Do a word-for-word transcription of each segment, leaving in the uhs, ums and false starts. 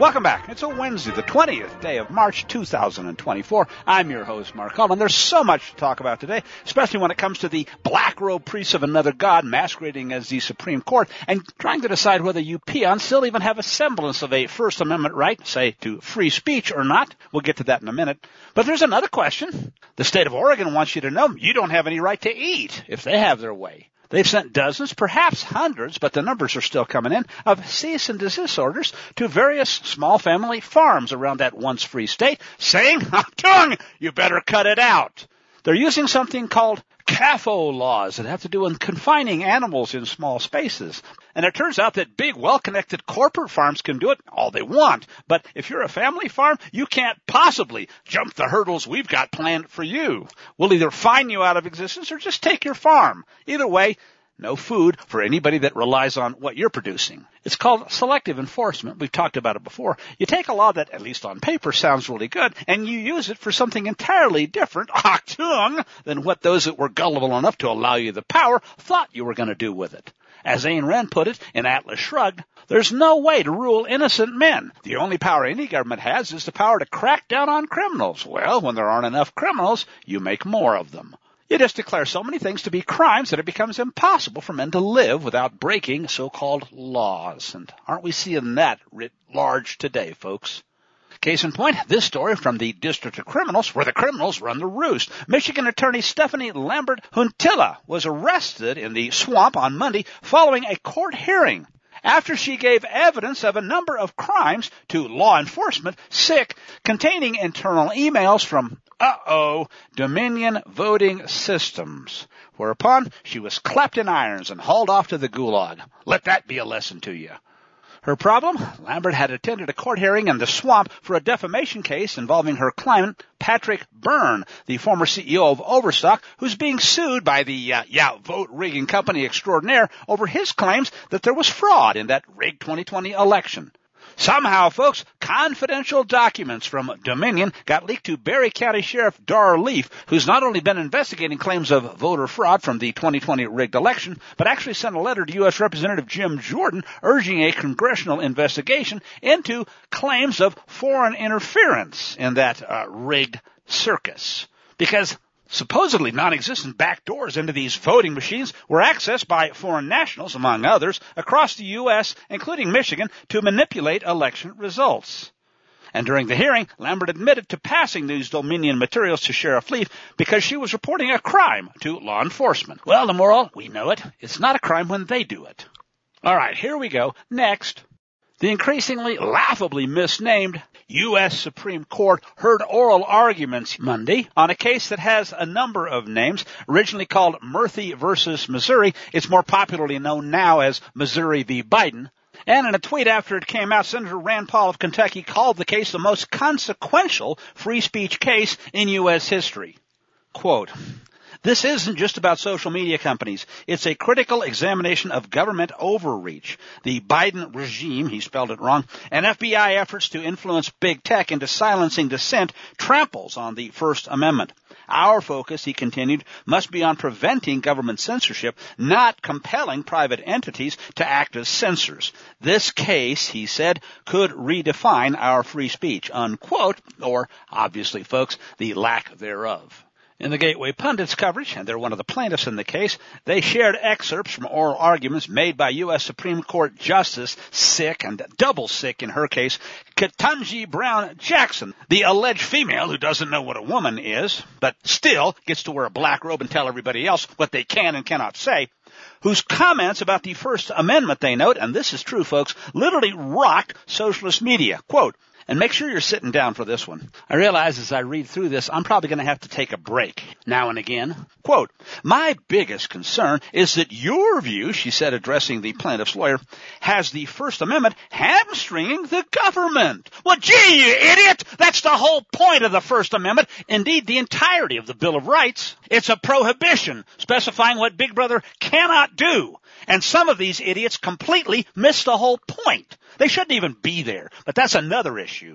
Welcome back. It's a Wednesday, the twentieth day of March, two thousand twenty-four. I'm your host, Mark Ullman. There's so much to talk about today, especially when it comes to the black-robed priests of another god masquerading as the Supreme Court and trying to decide whether you peons still even have a semblance of a First Amendment right, say, to free speech or not. We'll get to that in a minute. But there's another question. The state of Oregon wants you to know you don't have any right to eat if they have their way. They've sent dozens, perhaps hundreds, but the numbers are still coming in, of cease and desist orders to various small family farms around that once free state, saying, Achtung, you better cut it out. They're using something called C A F O laws that have to do with confining animals in small spaces. And it turns out that big, well-connected corporate farms can do it all they want. But if you're a family farm, you can't possibly jump the hurdles we've got planned for you. We'll either fine you out of existence or just take your farm. Either way, no food for anybody that relies on what you're producing. It's called selective enforcement. We've talked about it before. You take a law that, at least on paper, sounds really good, and you use it for something entirely different, Achtung, than what those that were gullible enough to allow you the power thought you were going to do with it. As Ayn Rand put it in Atlas Shrugged, there's no way to rule innocent men. The only power any government has is the power to crack down on criminals. Well, when there aren't enough criminals, you make more of them. You just declare so many things to be crimes that it becomes impossible for men to live without breaking so-called laws. And aren't we seeing that writ large today, folks? Case in point, this story from the District of Criminals, where the criminals run the roost. Michigan attorney Stephanie Lambert-Huntila was arrested in the swamp on Monday following a court hearing after she gave evidence of a number of crimes to law enforcement, sick, containing internal emails from Uh-oh, Dominion Voting Systems, whereupon she was clapped in irons and hauled off to the gulag. Let that be a lesson to you. Her problem? Lambert had attended a court hearing in the swamp for a defamation case involving her client, Patrick Byrne, the former C E O of Overstock, who's being sued by the, uh, yeah, vote-rigging company extraordinaire over his claims that there was fraud in that rigged twenty twenty election. Somehow, folks, confidential documents from Dominion got leaked to Berry County Sheriff Dar Leaf, who's not only been investigating claims of voter fraud from the twenty twenty rigged election, but actually sent a letter to U S Representative Jim Jordan urging a congressional investigation into claims of foreign interference in that uh, rigged circus. Because supposedly non-existent backdoors into these voting machines were accessed by foreign nationals, among others, across the U S, including Michigan, to manipulate election results. And during the hearing, Lambert admitted to passing these Dominion materials to Sheriff Leaf because she was reporting a crime to law enforcement. Well, the moral, we know it. It's not a crime when they do it. All right, here we go. Next. The increasingly laughably misnamed U S Supreme Court heard oral arguments Monday on a case that has a number of names. Originally called Murphy versus Missouri, it's more popularly known now as Missouri v. Biden. And in a tweet after it came out, Senator Rand Paul of Kentucky called the case the most consequential free speech case in U S history. Quote, "This isn't just about social media companies. It's a critical examination of government overreach. The Biden regime," he spelled it wrong, "and F B I efforts to influence big tech into silencing dissent tramples on the First Amendment. Our focus," he continued, "must be on preventing government censorship, not compelling private entities to act as censors. This case," he said, "could redefine our free speech," unquote, or, obviously, folks, the lack thereof. In the Gateway Pundit's coverage, and they're one of the plaintiffs in the case, they shared excerpts from oral arguments made by U S Supreme Court Justice, sick and double sick in her case, Ketanji Brown Jackson, the alleged female who doesn't know what a woman is, but still gets to wear a black robe and tell everybody else what they can and cannot say, whose comments about the First Amendment, they note, and this is true, folks, literally rocked socialist media. Quote, and make sure you're sitting down for this one. I realize as I read through this, I'm probably going to have to take a break now and again. Quote, "My biggest concern is that your view," she said, addressing the plaintiff's lawyer, "has the First Amendment hamstringing the government." Well, gee, you idiot! That's the whole point of the First Amendment. Indeed, the entirety of the Bill of Rights. It's a prohibition specifying what Big Brother cannot do. And some of these idiots completely miss the whole point. They shouldn't even be there, but that's another issue.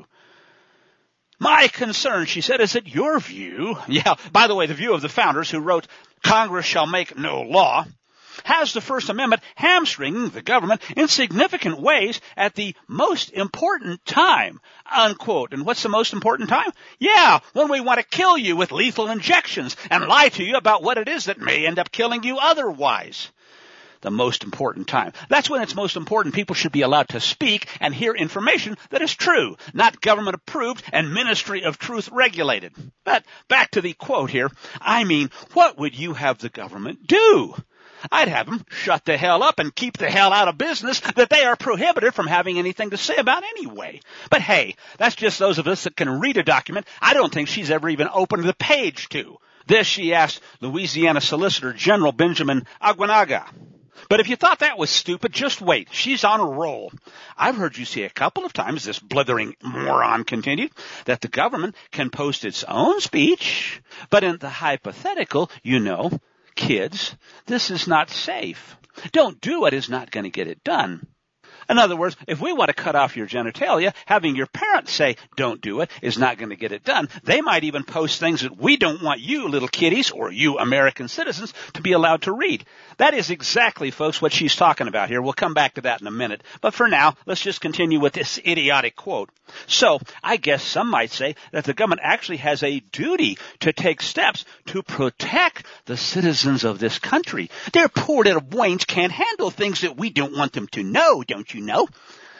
"My concern," she said, "is that your view," yeah, by the way, the view of the founders who wrote, "Congress shall make no law," has the First Amendment hamstringing the government in significant ways at the most important time, unquote. And what's the most important time? Yeah, when we want to kill you with lethal injections and lie to you about what it is that may end up killing you otherwise. The most important time. That's when it's most important people should be allowed to speak and hear information that is true, not government approved and Ministry of Truth regulated. But back to the quote here. I mean, what would you have the government do? I'd have them shut the hell up and keep the hell out of business that they are prohibited from having anything to say about anyway. But hey, that's just those of us that can read a document I don't think she's ever even opened the page to. This she asked Louisiana Solicitor General Benjamin Aguinaga. But if you thought that was stupid, just wait. She's on a roll. I've heard you say a couple of times, this blithering moron continued, that the government can post its own speech, but in the hypothetical, you know, kids, this is not safe. Don't do it is not going to get it done. In other words, if we want to cut off your genitalia, having your parents say, don't do it, is not going to get it done. They might even post things that we don't want you little kiddies or you American citizens to be allowed to read. That is exactly, folks, what she's talking about here. We'll come back to that in a minute. But for now, let's just continue with this idiotic quote. So, I guess some might say that the government actually has a duty to take steps to protect the citizens of this country. Their poor little brains can't handle things that we don't want them to know, don't you? You know,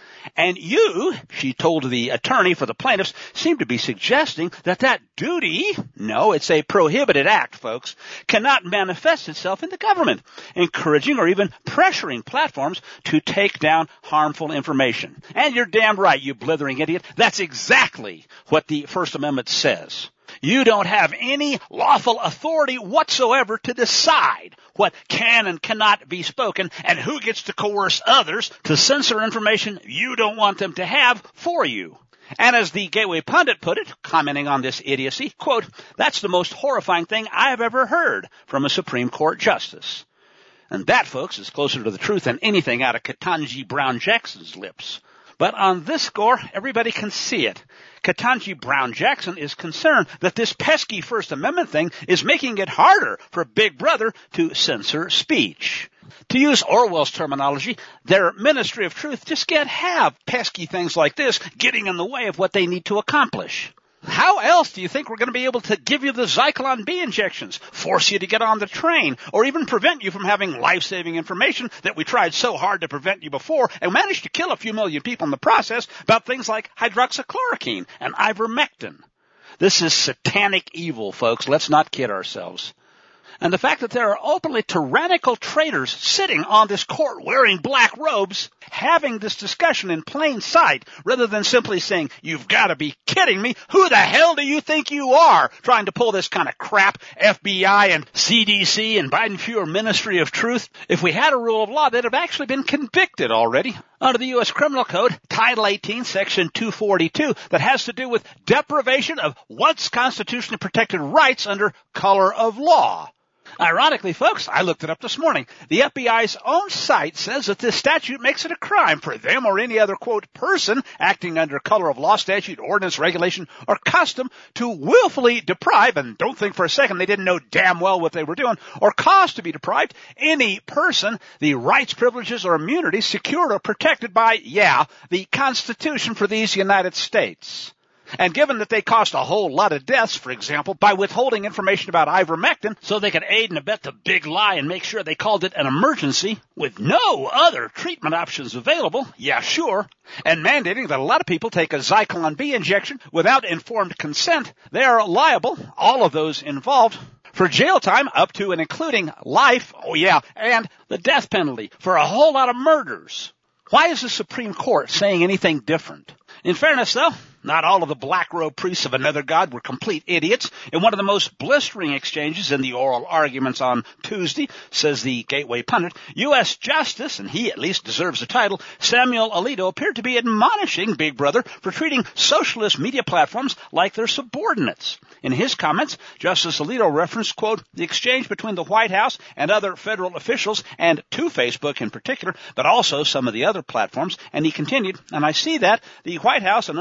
and you, she told the attorney for the plaintiffs, seem to be suggesting that that duty, no, it's a prohibited act, folks, cannot manifest itself in the government, encouraging or even pressuring platforms to take down harmful information. And you're damn right, you blithering idiot. That's exactly what the First Amendment says. You don't have any lawful authority whatsoever to decide what can and cannot be spoken and who gets to coerce others to censor information you don't want them to have for you. And as the Gateway Pundit put it, commenting on this idiocy, quote, that's the most horrifying thing I have ever heard from a Supreme Court justice. And that, folks, is closer to the truth than anything out of Ketanji Brown Jackson's lips. But on this score, everybody can see it. Ketanji Brown Jackson is concerned that this pesky First Amendment thing is making it harder for Big Brother to censor speech. To use Orwell's terminology, their Ministry of Truth just can't have pesky things like this getting in the way of what they need to accomplish. How else do you think we're going to be able to give you the Zyklon B injections, force you to get on the train, or even prevent you from having life-saving information that we tried so hard to prevent you before and managed to kill a few million people in the process about things like hydroxychloroquine and ivermectin? This is satanic evil, folks. Let's not kid ourselves. And the fact that there are openly tyrannical traitors sitting on this court wearing black robes, having this discussion in plain sight, rather than simply saying, you've got to be kidding me. Who the hell do you think you are trying to pull this kind of crap, F B I and C D C and Biden-Fuhrer Ministry of Truth? If we had a rule of law, they'd have actually been convicted already. Under the U S Criminal Code, Title eighteen, Section two forty-two, that has to do with deprivation of once constitutionally protected rights under color of law. Ironically, folks, I looked it up this morning. The F B I's own site says that this statute makes it a crime for them or any other, quote, person acting under color of law, statute, ordinance, regulation, or custom to willfully deprive, and don't think for a second they didn't know damn well what they were doing, or cause to be deprived any person the rights, privileges, or immunities secured or protected by, yeah, the Constitution for these United States. And given that they caused a whole lot of deaths, for example, by withholding information about ivermectin so they could aid and abet the big lie and make sure they called it an emergency with no other treatment options available, yeah, sure, and mandating that a lot of people take a Zyklon B injection without informed consent, they are liable, all of those involved, for jail time up to and including life, oh yeah, and the death penalty for a whole lot of murders. Why is the Supreme Court saying anything different? In fairness, though, not all of the black robe priests of another god were complete idiots. In one of the most blistering exchanges in the oral arguments on Tuesday, says the Gateway Pundit, U S Justice, and he at least deserves the title, Samuel Alito appeared to be admonishing Big Brother for treating socialist media platforms like their subordinates. In his comments, Justice Alito referenced, quote, the exchange between the White House and other federal officials, and to Facebook in particular, but also some of the other platforms, and he continued, and I see that the White House and other federal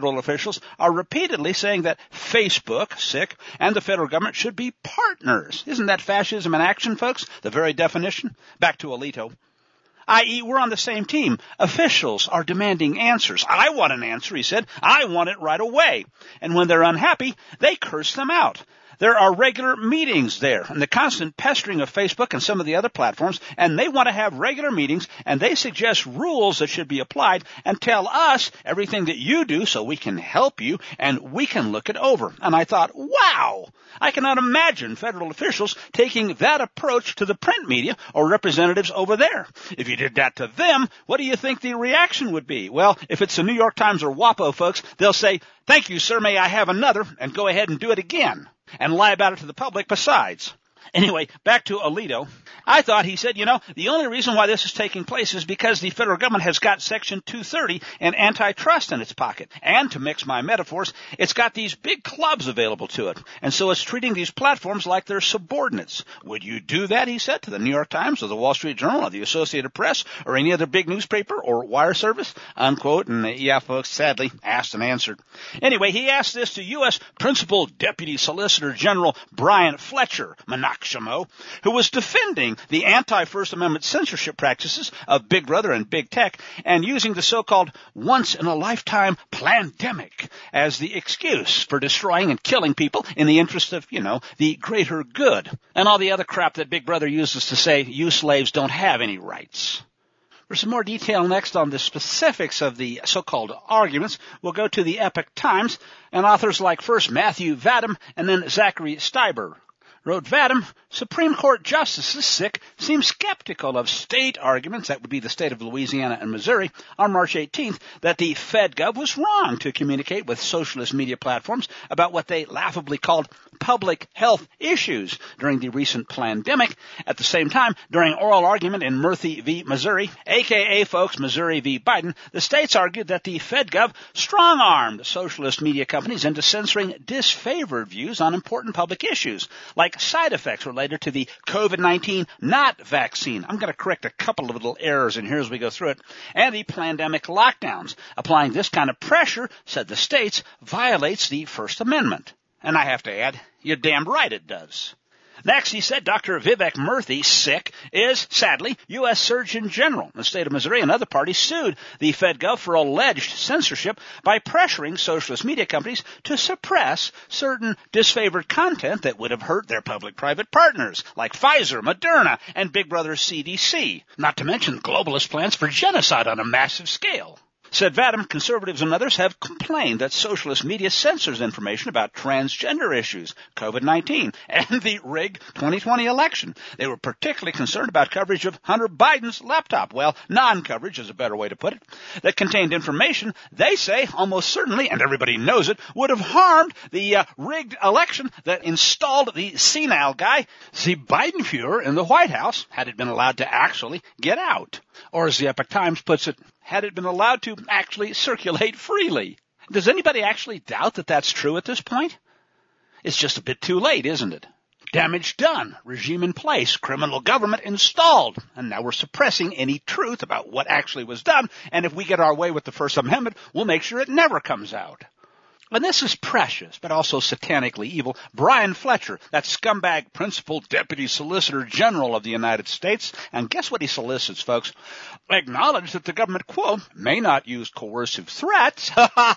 federal officials are repeatedly saying that Facebook, sick, and the federal government should be partners. Isn't that fascism in action, folks? The very definition? Back to Alito. that is, we're on the same team. Officials are demanding answers. I want an answer, he said. I want it right away. And when they're unhappy, they curse them out. There are regular meetings there and the constant pestering of Facebook and some of the other platforms, and they want to have regular meetings, and they suggest rules that should be applied and tell us everything that you do so we can help you and we can look it over. And I thought, wow, I cannot imagine federal officials taking that approach to the print media or representatives over there. If you did that to them, what do you think the reaction would be? Well, if it's the New York Times or WAPO, folks, they'll say, "Thank you, sir, may I have another?" and go ahead and do it again. And lie about it to the public besides. Anyway, back to Alito. I thought he said, you know, the only reason why this is taking place is because the federal government has got Section two thirty and antitrust in its pocket. And to mix my metaphors, it's got these big clubs available to it. And so it's treating these platforms like they're subordinates. Would you do that, he said, to the New York Times or the Wall Street Journal or the Associated Press or any other big newspaper or wire service? Unquote. And uh, yeah, folks, sadly, asked and answered. Anyway, he asked this to U S Principal Deputy Solicitor General Brian Fletcher, Monaximo, who was defending the anti-First Amendment censorship practices of Big Brother and Big Tech and using the so-called once-in-a-lifetime plandemic as the excuse for destroying and killing people in the interest of, you know, the greater good, and all the other crap that Big Brother uses to say you slaves don't have any rights. For some more detail next on the specifics of the so-called arguments, we'll go to the Epoch Times and authors like first Matthew Vadum and then Zachary Steiber. Wrote Vadum, Supreme Court justices, sick, seem skeptical of state arguments, that would be the state of Louisiana and Missouri, on March eighteenth, that the FedGov was wrong to communicate with socialist media platforms about what they laughably called public health issues during the recent plandemic. At the same time, during oral argument in Murphy v. Missouri, aka folks Missouri v. Biden, the states argued that the FedGov strong-armed socialist media companies into censoring disfavored views on important public issues, like side effects related to the COVID nineteen not vaccine. I'm going to correct a couple of little errors in here as we go through it. And the pandemic lockdowns. Applying this kind of pressure, said the states, violates the First Amendment. And I have to add, you're damned right it does. Next, he said Doctor Vivek Murthy, sick, is, sadly, U S Surgeon General. The state of Missouri and other parties sued the FedGov for alleged censorship by pressuring socialist media companies to suppress certain disfavored content that would have hurt their public-private partners, like Pfizer, Moderna, and Big Brother C D C, not to mention globalist plans for genocide on a massive scale. Said Vadum, conservatives and others have complained that socialist media censors information about transgender issues, COVID nineteen, and the rigged twenty twenty election. They were particularly concerned about coverage of Hunter Biden's laptop. Well, non-coverage is a better way to put it. That contained information they say almost certainly, and everybody knows it, would have harmed the uh, rigged election that installed the senile guy, the Bidenfuhrer, in the White House, had it been allowed to actually get out. Or as the Epoch Times puts it, had it been allowed to actually circulate freely. Does anybody actually doubt that that's true at this point? It's just a bit too late, isn't it? Damage done, regime in place, criminal government installed, and now we're suppressing any truth about what actually was done, and if we get our way with the First Amendment, we'll make sure it never comes out. And this is precious, but also satanically evil. Brian Fletcher, that scumbag principal deputy solicitor general of the United States, and guess what he solicits, folks? Acknowledge that the government, quote, may not use coercive threats,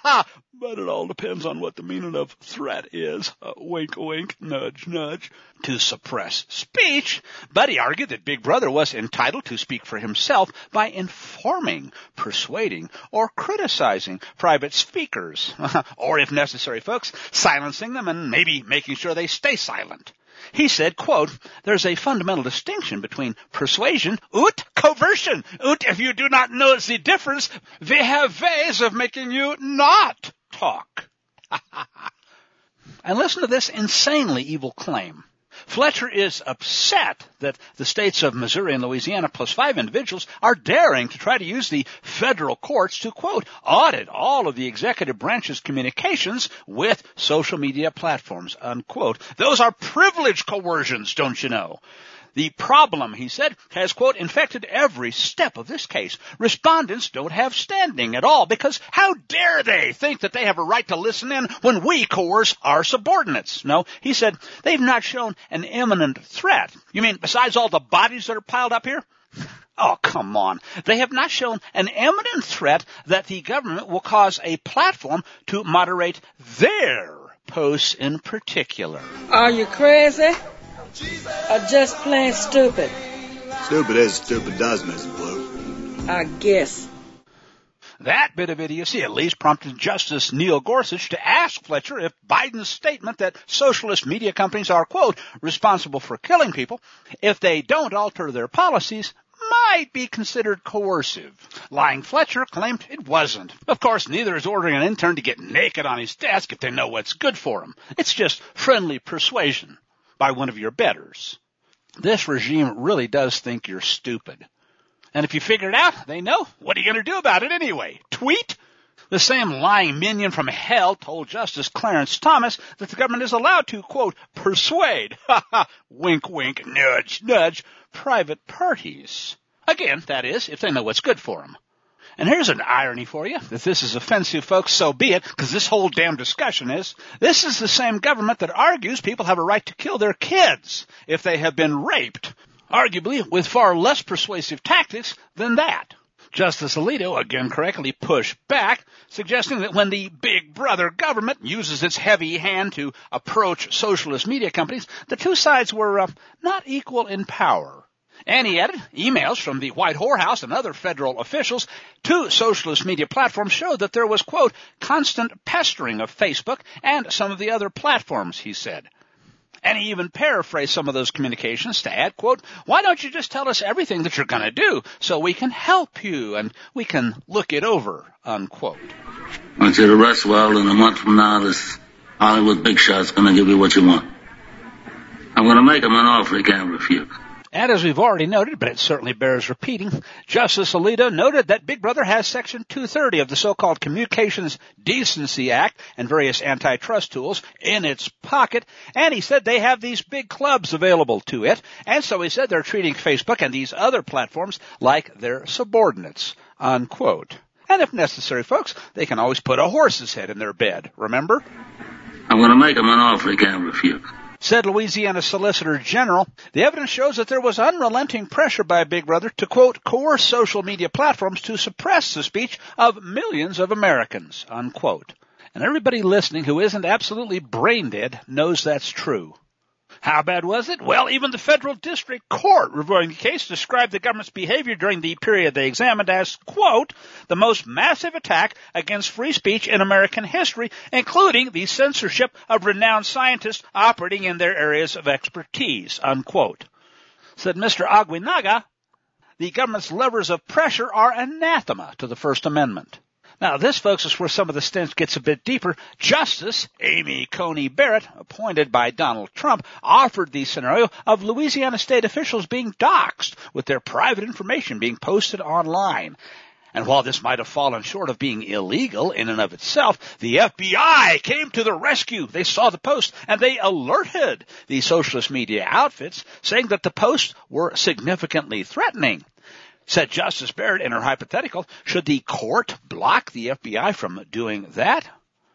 but it all depends on what the meaning of threat is, uh, wink, wink, nudge, nudge, to suppress speech. But he argued that Big Brother was entitled to speak for himself by informing, persuading, or criticizing private speakers, or if necessary, folks, silencing them and maybe making sure they stay silent. He said, quote, there's a fundamental distinction between persuasion and coercion. And if you do not know the difference, we have ways of making you not talk. And listen to this insanely evil claim. Fletcher is upset that the states of Missouri and Louisiana plus five individuals are daring to try to use the federal courts to, quote, audit all of the executive branch's communications with social media platforms, unquote. Those are privilege coercions, don't you know? The problem, he said, has, quote, infected every step of this case. Respondents don't have standing at all because how dare they think that they have a right to listen in when we coerce our subordinates? No, he said, they've not shown an imminent threat. You mean besides all the bodies that are piled up here? Oh, come on. They have not shown an imminent threat that the government will cause a platform to moderate their posts in particular. Are you crazy? Or just plain stupid? Stupid as stupid does, Missus Blue. I guess. That bit of idiocy at least prompted Justice Neil Gorsuch to ask Fletcher if Biden's statement that socialist media companies are, quote, responsible for killing people, if they don't alter their policies, might be considered coercive. Lying Fletcher claimed it wasn't. Of course, neither is ordering an intern to get naked on his desk if they know what's good for him. It's just friendly persuasion by one of your betters. This regime really does think you're stupid. And if you figure it out, they know. What are you going to do about it anyway? Tweet? The same lying minion from hell told Justice Clarence Thomas that the government is allowed to, quote, persuade, ha ha, wink wink, nudge nudge, private parties. Again, that is, if they know what's good for them. And here's an irony for you. If this is offensive, folks, so be it, because this whole damn discussion is, this is the same government that argues people have a right to kill their kids if they have been raped, arguably with far less persuasive tactics than that. Justice Alito again correctly pushed back, suggesting that when the big brother government uses its heavy hand to approach socialist media companies, the two sides were uh, not equal in power. And he added, emails from the White Whorehouse and other federal officials to socialist media platforms showed that there was, quote, constant pestering of Facebook and some of the other platforms, he said. And he even paraphrased some of those communications to add, quote, why don't you just tell us everything that you're going to do so we can help you and we can look it over, unquote. I want you to rest well, and a month from now, this Hollywood big shot's going to give you what you want. I'm going to make him an offer he can't refuse. And as we've already noted, but it certainly bears repeating, Justice Alito noted that Big Brother has Section two thirty of the so-called Communications Decency Act and various antitrust tools in its pocket, and he said they have these big clubs available to it, and so he said they're treating Facebook and these other platforms like their subordinates, unquote. And if necessary, folks, they can always put a horse's head in their bed, remember? I'm going to make him an offer he can't refuse. Said Louisiana Solicitor General, the evidence shows that there was unrelenting pressure by Big Brother to, quote, coerce social media platforms to suppress the speech of millions of Americans, unquote. And everybody listening who isn't absolutely brain dead knows that's true. How bad was it? Well, even the federal district court reviewing the case described the government's behavior during the period they examined as, quote, the most massive attack against free speech in American history, including the censorship of renowned scientists operating in their areas of expertise, unquote. Said Mister Aguinaga, the government's levers of pressure are anathema to the First Amendment. Now, this, folks, is where some of the stench gets a bit deeper. Justice Amy Coney Barrett, appointed by Donald Trump, offered the scenario of Louisiana state officials being doxxed with their private information being posted online. And while this might have fallen short of being illegal in and of itself, the F B I came to the rescue. They saw the post, and they alerted the socialist media outfits, saying that the posts were significantly threatening. Said Justice Barrett in her hypothetical, should the court block the F B I from doing that?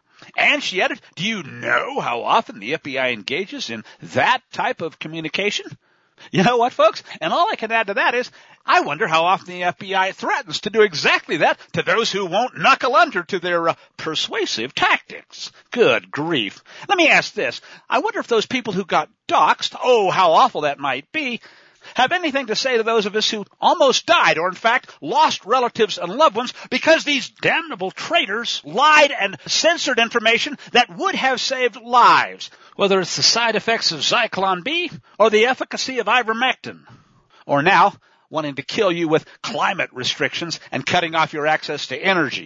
And she added, do you know how often the F B I engages in that type of communication? You know what, folks? And all I can add to that is, I wonder how often the F B I threatens to do exactly that to those who won't knuckle under to their uh, persuasive tactics. Good grief. Let me ask this. I wonder if those people who got doxxed, oh, how awful that might be, have anything to say to those of us who almost died or, in fact, lost relatives and loved ones because these damnable traitors lied and censored information that would have saved lives, whether it's the side effects of Zyklon B or the efficacy of ivermectin, or now wanting to kill you with climate restrictions and cutting off your access to energy.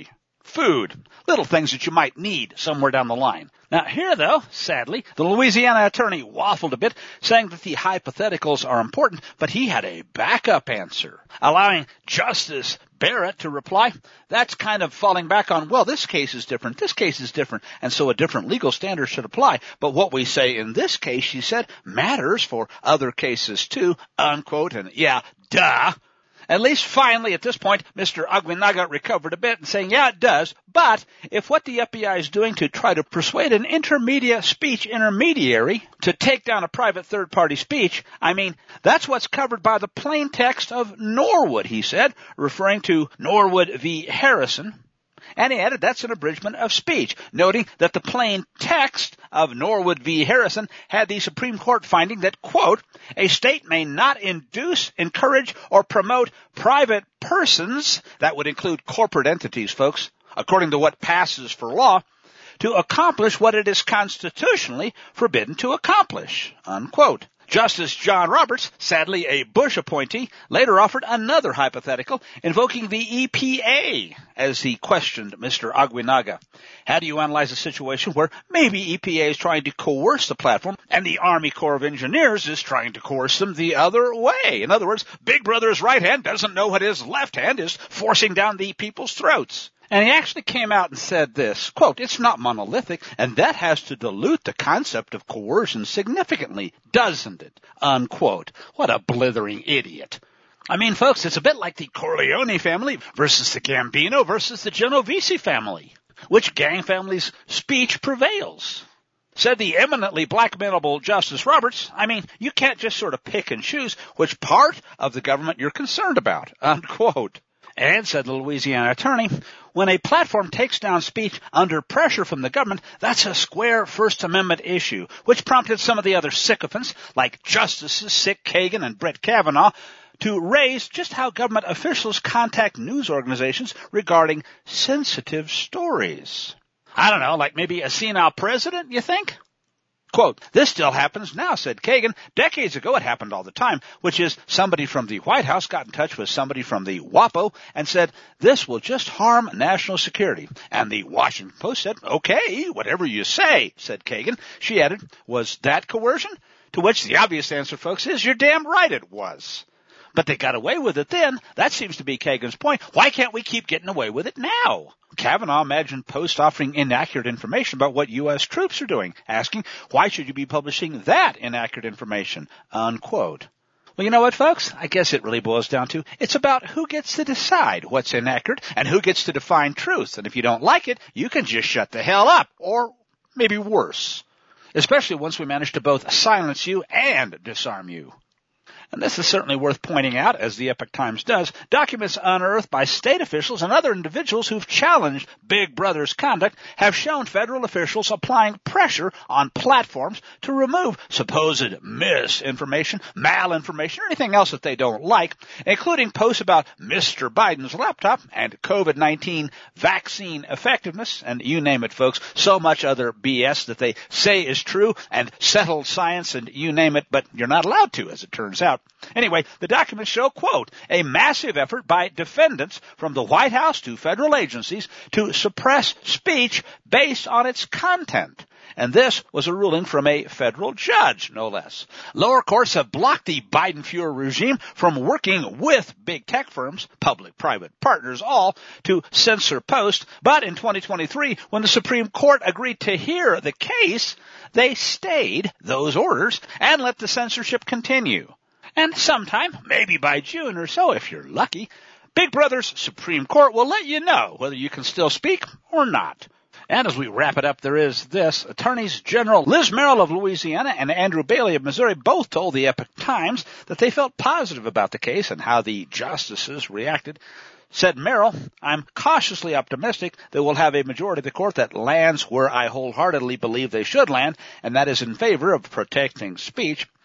food, little things that you might need somewhere down the line. Now here, though, sadly, the Louisiana attorney waffled a bit, saying that the hypotheticals are important, but he had a backup answer, allowing Justice Barrett to reply, that's kind of falling back on, well, this case is different, this case is different, and so a different legal standard should apply. But what we say in this case, she said, matters for other cases too, unquote, and yeah, duh. At least finally, at this point, Mister Aguinaga recovered a bit and saying, yeah, it does. But if what the F B I is doing to try to persuade an intermediate speech intermediary to take down a private third-party speech, I mean, that's what's covered by the plain text of Norwood, he said, referring to Norwood v. Harrison. And he added that's an abridgment of speech, noting that the plain text of Norwood v. Harrison had the Supreme Court finding that, quote, a state may not induce, encourage, or promote private persons, that would include corporate entities, folks, according to what passes for law, to accomplish what it is constitutionally forbidden to accomplish, unquote. Justice John Roberts, sadly a Bush appointee, later offered another hypothetical, invoking the E P A as he questioned Mister Aguinaga. How do you analyze a situation where maybe E P A is trying to coerce the platform and the Army Corps of Engineers is trying to coerce them the other way? In other words, Big Brother's right hand doesn't know what his left hand is forcing down the people's throats. And he actually came out and said this, quote, it's not monolithic, and that has to dilute the concept of coercion significantly, doesn't it? Unquote. What a blithering idiot. I mean, folks, it's a bit like the Corleone family versus the Gambino versus the Genovese family. Which gang family's speech prevails? Said the eminently blackmailable Justice Roberts, I mean, you can't just sort of pick and choose which part of the government you're concerned about, unquote. And, said the Louisiana attorney, when a platform takes down speech under pressure from the government, that's a square First Amendment issue, which prompted some of the other sycophants, like Justices Sick Kagan and Brett Kavanaugh, to raise just how government officials contact news organizations regarding sensitive stories. I don't know, like maybe a senile president, you think? Quote, this still happens now, said Kagan. Decades ago it happened all the time, which is somebody from the White House got in touch with somebody from the WAPO and said, this will just harm national security. And the Washington Post said, okay, whatever you say, said Kagan. She added, was that coercion? To which the obvious answer, folks, is you're damn right it was. But they got away with it then. That seems to be Kagan's point. Why can't we keep getting away with it now? Kavanaugh imagined Post offering inaccurate information about what U S troops are doing, asking, why should you be publishing that inaccurate information? Unquote. Well, you know what, folks? I guess it really boils down to it's about who gets to decide what's inaccurate and who gets to define truth. And if you don't like it, you can just shut the hell up, or maybe worse, especially once we manage to both silence you and disarm you. And this is certainly worth pointing out, as the Epoch Times does, documents unearthed by state officials and other individuals who've challenged Big Brother's conduct have shown federal officials applying pressure on platforms to remove supposed misinformation, malinformation, or anything else that they don't like, including posts about Mister Biden's laptop and COVID nineteen vaccine effectiveness, and you name it, folks, so much other B S that they say is true, and settled science, and you name it, but you're not allowed to, as it turns out. Anyway, the documents show, quote, a massive effort by defendants from the White House to federal agencies to suppress speech based on its content. And this was a ruling from a federal judge, no less. Lower courts have blocked the Biden-Fuhrer regime from working with big tech firms, public-private partners all, to censor Post. But in twenty twenty-three, when the Supreme Court agreed to hear the case, they stayed those orders and let the censorship continue. And sometime, maybe by June or so, if you're lucky, Big Brother's Supreme Court will let you know whether you can still speak or not. And as we wrap it up, there is this. Attorneys General Liz Merrill of Louisiana and Andrew Bailey of Missouri both told the Epoch Times that they felt positive about the case and how the justices reacted. Said Merrill, I'm cautiously optimistic that we'll have a majority of the court that lands where I wholeheartedly believe they should land, and that is in favor of protecting speech.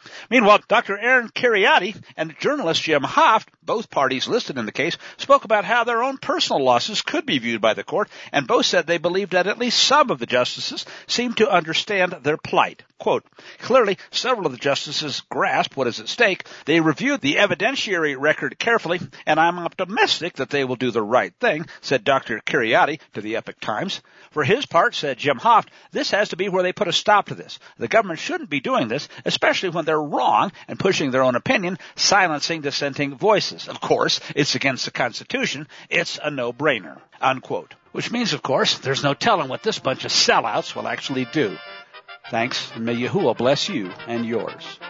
Meanwhile, Doctor Aaron Kheriaty and journalist Jim Hoft, both parties listed in the case, spoke about how their own personal losses could be viewed by the court, and both said they believed that at least some of the justices seemed to understand their plight. Quote, clearly, several of the justices grasp what is at stake. They reviewed the evidentiary record carefully, and I'm optimistic that they will do the right thing, said Doctor Kheriaty to the Epoch Times. For his part, said Jim Hoft, this has to be where they put a stop to this. The government shouldn't be doing this, especially when they're wrong and pushing their own opinion, silencing dissenting voices. Of course, it's against the Constitution. It's a no-brainer, unquote. Which means, of course, there's no telling what this bunch of sellouts will actually do. Thanks, and may Yahuwah bless you and yours.